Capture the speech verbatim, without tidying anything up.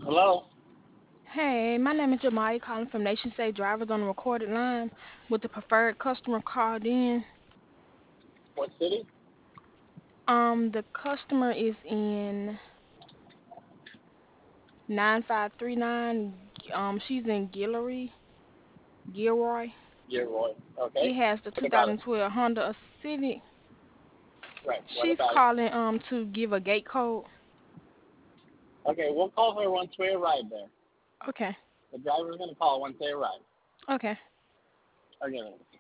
Hello. Hey, my name is Jamai calling from Nation State Drivers on the recorded line with the preferred customer called in. What city? Um, the customer is in nine five three nine. Um, she's in Guillory, Gilroy. Gilroy. Okay. It has the What about it? two thousand twelve Honda Civic. Right. What She's about it? calling um to give a gate code. Okay, we'll call her once we arrive there. Okay, The driver's gonna call once they arrive. okay. Okay.